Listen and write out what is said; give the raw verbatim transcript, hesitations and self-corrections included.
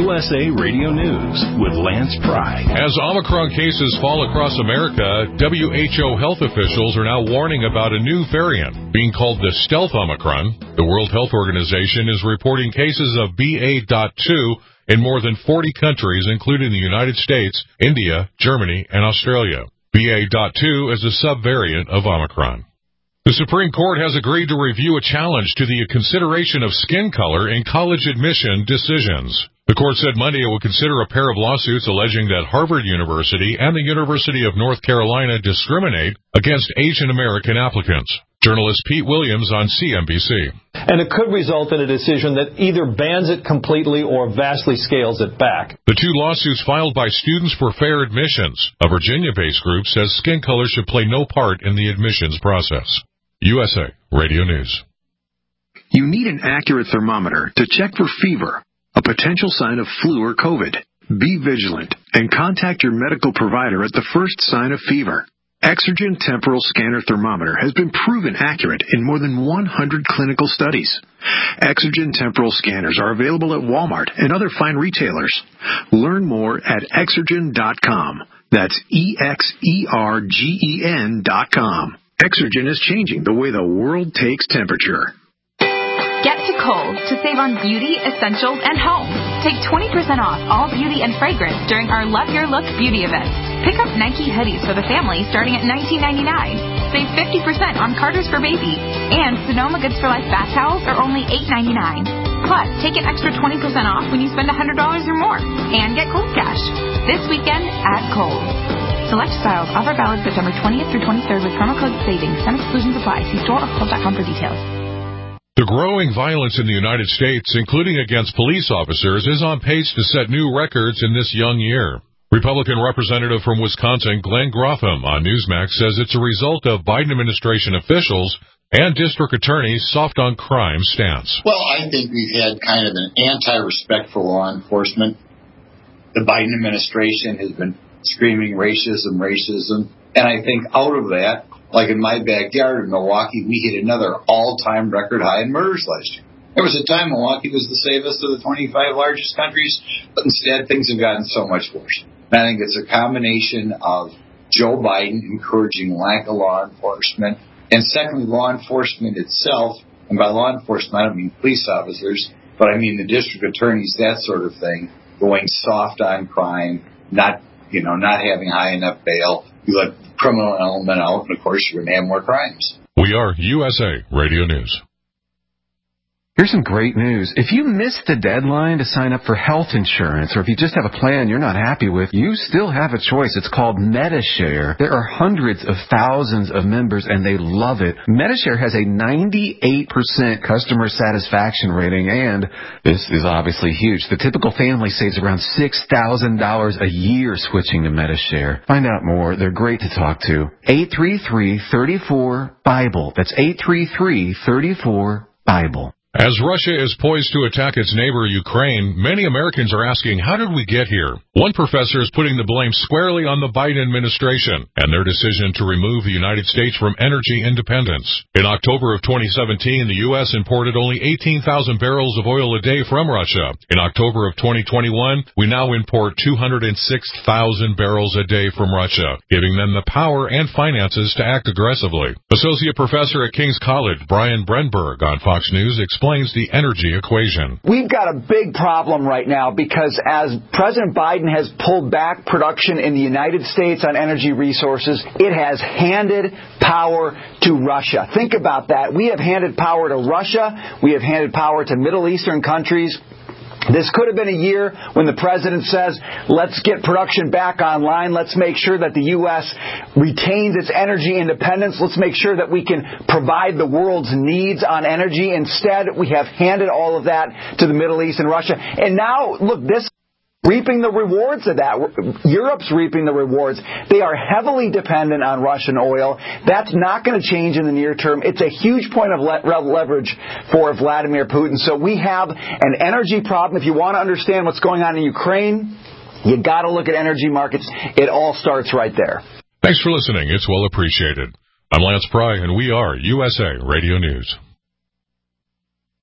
U S A Radio News with Lance Pry. As Omicron cases fall across America, W H O health officials are now warning about a new variant being called the stealth Omicron. The World Health Organization is reporting cases of B A two in more than forty countries, including the United States, India, Germany, and Australia. B A two is a subvariant of Omicron. The Supreme Court has agreed to review a challenge to the consideration of skin color in college admission decisions. The court said Monday it would consider a pair of lawsuits alleging that Harvard University and the University of North Carolina discriminate against Asian American applicants. Journalist Pete Williams on C N B C. And it could result in a decision that either bans it completely or vastly scales it back. The two lawsuits filed by Students for Fair Admissions, a Virginia-based group, says skin color should play no part in the admissions process. U S A Radio News. You need an accurate thermometer to check for fever, a potential sign of flu or COVID. Be vigilant and contact your medical provider at the first sign of fever. Exergen Temporal Scanner Thermometer has been proven accurate in more than one hundred clinical studies. Exergen Temporal Scanners are available at Walmart and other fine retailers. Learn more at exergen dot com. That's E X E R G E N dot com. Exergen is changing the way the world takes temperature. Get to Kohl's to save on beauty, essentials, and home. Take twenty percent off all beauty and fragrance during our Love Your Look beauty event. Pick up Nike hoodies for the family starting at nineteen ninety-nine. Save fifty percent on Carter's for Baby. And Sonoma Goods for Life bath towels are only eight ninety-nine. Plus, take an extra twenty percent off when you spend one hundred dollars or more. And get Kohl's Cash. This weekend at Kohl's. Select styles. Offer valid September twentieth through twenty-third with promo code SAVINGS. Some exclusions apply. See store or Kohl's dot com for details. The growing violence in the United States, including against police officers, is on pace to set new records in this young year. Republican Representative from Wisconsin, Glenn Grotham, on Newsmax says it's a result of Biden administration officials and district attorneys' soft-on-crime stance. Well, I think we've had kind of an anti-respect for law enforcement. The Biden administration has been screaming racism, racism, and I think out of that, like in my backyard in Milwaukee, we hit another all-time record high in murders last year. There was a time Milwaukee was the safest of the twenty-five largest countries, but instead things have gotten so much worse. And I think it's a combination of Joe Biden encouraging lack of law enforcement, and secondly, law enforcement itself, and by law enforcement I don't mean police officers, but I mean the district attorneys, that sort of thing, going soft on crime, not, you know, not having high enough bail. You let the criminal element out, and of course you're going to have more crimes. We are U S A Radio News. Here's some great news. If you missed the deadline to sign up for health insurance, or if you just have a plan you're not happy with, you still have a choice. It's called Medi-Share. There are hundreds of thousands of members, and they love it. Medi-Share has a ninety-eight percent customer satisfaction rating, and this is obviously huge. The typical family saves around six thousand dollars a year switching to Medi-Share. Find out more. They're great to talk to. eight three three, three four, BIBLE. That's eight three three, three four, BIBLE. As Russia is poised to attack its neighbor Ukraine, many Americans are asking, how did we get here? One professor is putting the blame squarely on the Biden administration and their decision to remove the United States from energy independence. In October of twenty seventeen, the U S imported only eighteen thousand barrels of oil a day from Russia. In October of twenty twenty-one, we now import two hundred six thousand barrels a day from Russia, giving them the power and finances to act aggressively. Associate Professor at King's College, Brian Brenberg, on Fox News, explains the energy equation. We've got a big problem right now because as President Biden has pulled back production in the United States on energy resources, it has handed power to Russia. Think about that. We have handed power to Russia. We have handed power to Middle Eastern countries. This could have been a year when the president says, let's get production back online. Let's make sure that the U S retains its energy independence. Let's make sure that we can provide the world's needs on energy. Instead, we have handed all of that to the Middle East and Russia. And now, look, this reaping the rewards of that. Europe's reaping the rewards. They are heavily dependent on Russian oil. That's not going to change in the near term. It's a huge point of le- leverage for Vladimir Putin. So we have an energy problem. If you want to understand what's going on in Ukraine, you got to look at energy markets. It all starts right there. Thanks for listening. It's well appreciated. I'm Lance Pry, and we are U S A Radio News.